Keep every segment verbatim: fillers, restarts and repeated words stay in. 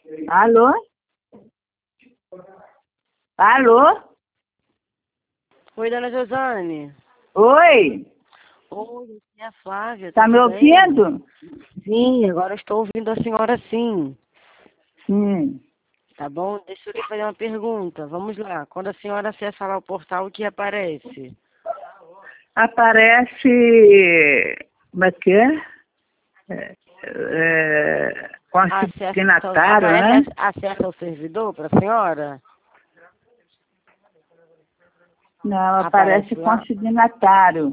Alô? Alô? Oi, dona Josane. Oi? Oi, aqui é a Flávia, Tá me tudo bem? ouvindo? Sim, agora estou ouvindo a senhora sim. Sim. Tá bom? Deixa eu lhe fazer uma pergunta. Vamos lá. Quando a senhora acessa lá o portal, o que aparece? Aparece. Como é que é? É, é, Acesso, consignatário, né? aparece acesso ao servidor para a senhora? Não, aparece Aparece lá? consignatário.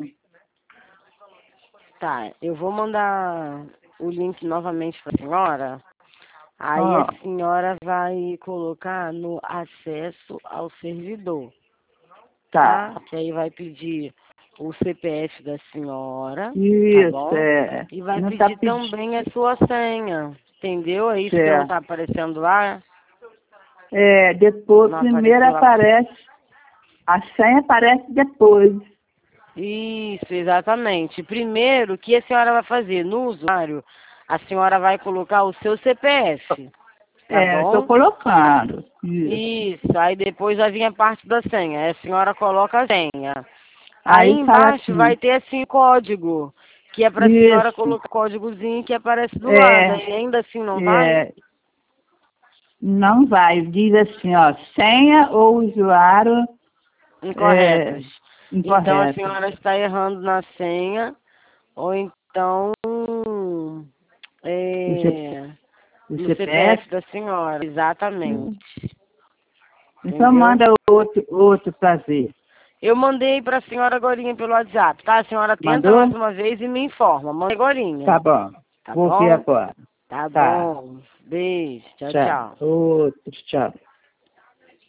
Tá, eu vou mandar o link novamente para a senhora. Aí Ó, a senhora vai colocar no acesso ao servidor. tá. Tá? Que aí vai pedir o C P F da senhora, tá Isso, bom? é. E vai Não tá pedir pedindo. também a sua senha, entendeu? É isso que não tá Certo. aparecendo lá? É, depois, Não primeiro apareceu lá? aparece. A senha aparece depois. Isso, exatamente. Primeiro, o que a senhora vai fazer? No usuário, a senhora vai colocar o seu C P F, tá É, estou bom? colocando. Isso. Isso, aí depois vai vir a parte da senha. Aí a senhora coloca a senha. Aí Aí fala embaixo vai assim. ter assim o código, que é para a senhora Isso. colocar o códigozinho que aparece do lado. É, Aí ainda assim não vai? é, não vai. Diz assim, ó, senha ou usuário é, Incorretos. Então a incorreto. senhora está errando na senha, ou então O, C, é, o no C P F C P F. da senhora. Exatamente. Então Entendeu? manda outro, outro para ver. Eu mandei para a senhora agorinha pelo WhatsApp, tá? A senhora tenta mais Mandou? uma vez e me informa. Manda Tá agorinha. bom. Tá Vou ver bom? agora. Tá Tá. bom. Beijo. Tchau, Tchau. tchau. Outro, tchau.